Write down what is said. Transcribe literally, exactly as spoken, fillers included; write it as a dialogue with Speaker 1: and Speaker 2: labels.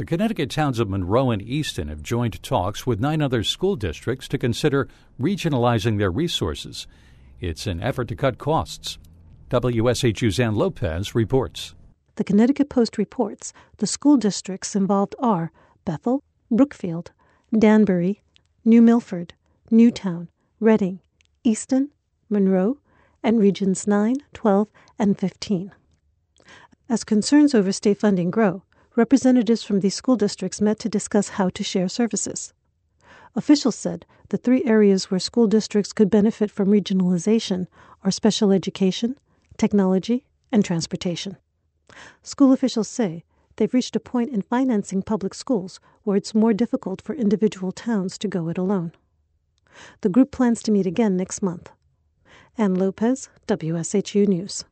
Speaker 1: The Connecticut towns of Monroe and Easton have joined talks with nine other school districts to consider regionalizing their resources. It's an effort to cut costs. W S H U's Ann Lopez reports.
Speaker 2: The Connecticut Post reports the school districts involved are Bethel, Brookfield, Danbury, New Milford, Newtown, Reading, Easton, Monroe, and Regions nine, twelve, and fifteen. As concerns over state funding grow, representatives from these school districts met to discuss how to share services. Officials said the three areas where school districts could benefit from regionalization are special education, technology, and transportation. School officials say they've reached a point in financing public schools where it's more difficult for individual towns to go it alone. The group plans to meet again next month. Ann Lopez, W S H U News.